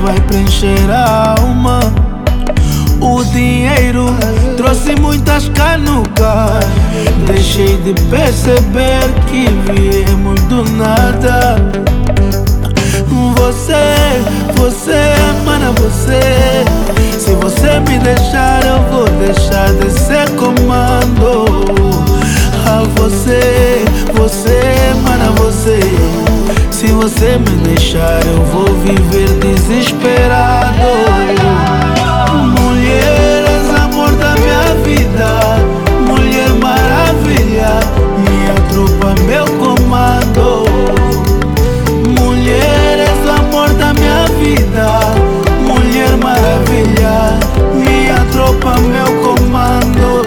vai preencher a alma. O dinheiro trouxe muitas canucas. Deixei de perceber que viemos do nada. Você, mana, você. Se você me deixar, eu vou deixar de ser comando. Ah, você, mana, você. Se você me deixar, eu vou viver desesperado. Mulher, és amor da minha vida. Mulher maravilha, minha tropa, meu comando. Mulher, és o amor da minha vida. Mulher maravilha, minha tropa, meu comando.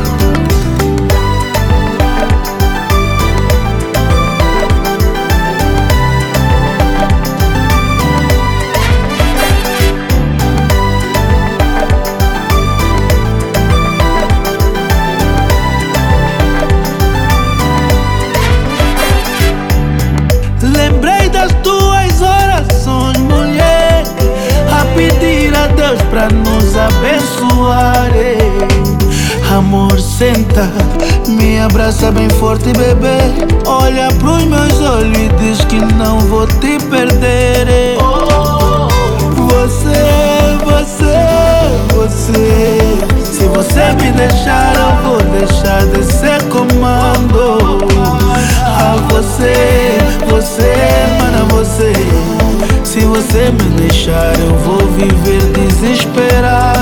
Lembrei das tuas orações, mulher, a pedir a Deus pra nos abençoar. Amor, senta, me abraça bem forte, bebê. Olha pros meus olhos e diz que não vou te perder. Você. Se você me deixar, eu vou deixar de ser comando. Ah, você, mana, você. Se você me deixar, eu vou viver desesperado.